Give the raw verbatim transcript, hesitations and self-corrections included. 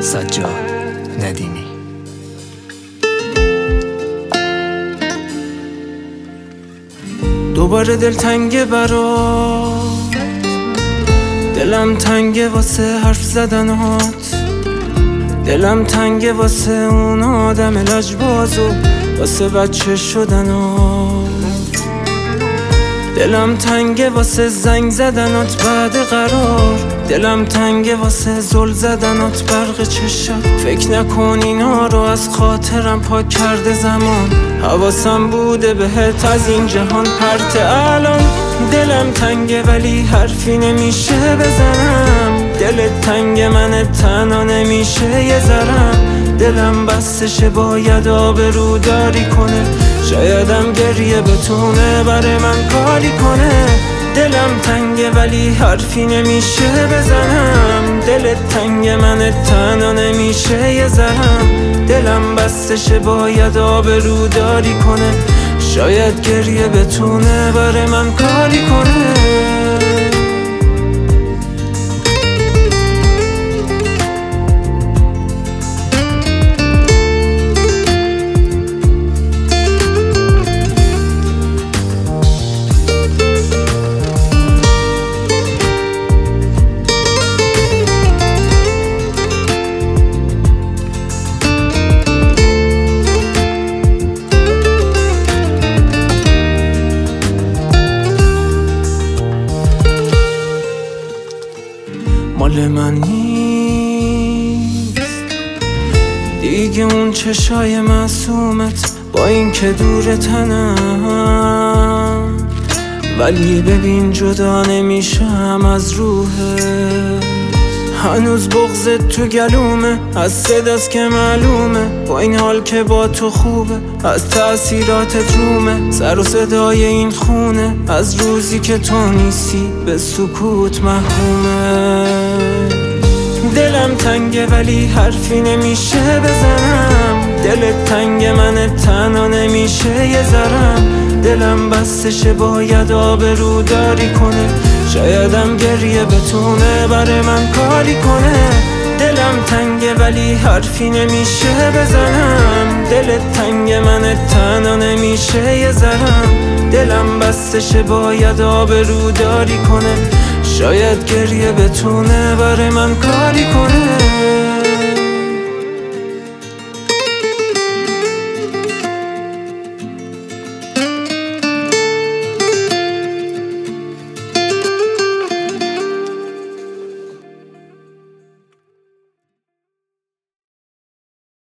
سجاد ندیمی. دوباره دل تنگه برات، دلم تنگه واسه حرف زدنات، دلم تنگه واسه اون آدم لجبازو، واسه بچه شدنات، دلم تنگه واسه زنگ زدنات بعد قرار، دلم تنگه واسه زل زدنات برق چشات. فکر نکن اینا رو از خاطرم پاک کرده زمان، حواسم بوده بهت از این جهان پرت. الان دلم تنگه ولی حرفی نمیشه بزنم، دلت تنگه من تنها نمیشه یه ذرم. دلم بستشه باید آبرو داری کنه، شایدم گریه بتونه برای من کاری کنه. دلم تنگه ولی حرفی نمیشه بزنم، دلت تنگه من تنها نمیشه یه ذرم. دلم بستشه باید آبرو داری کنه، شاید گریه بتونه برای من کاری کنه. مال من نیست دیگه اون چشای معصومت، با این که دور تنم، ولی ببین جدا نمیشم از روحت. هنوز بغضت تو گلومه، از صداست که معلومه، با این حال که با تو خوبه، از تأثیراتت رومه. سر و صدای این خونه، از روزی که تو نیستی به سکوت محکومه. دلم تنگه ولی حرفی نمیشه بزنم، دلت تنگه من تنها نمیشه یه ذرم. دلم بستشه باید آبرو داری کنه، شایدم گریه بتونه برای من کاری کنه. دلم تنگه ولی حرفی نمیشه بزنم، دلت تنگه من تنها نمیشه یه ذرم. دلم بستشه باید آبرو داری کنه، شاید گریه بتونه برای من کاری کنه.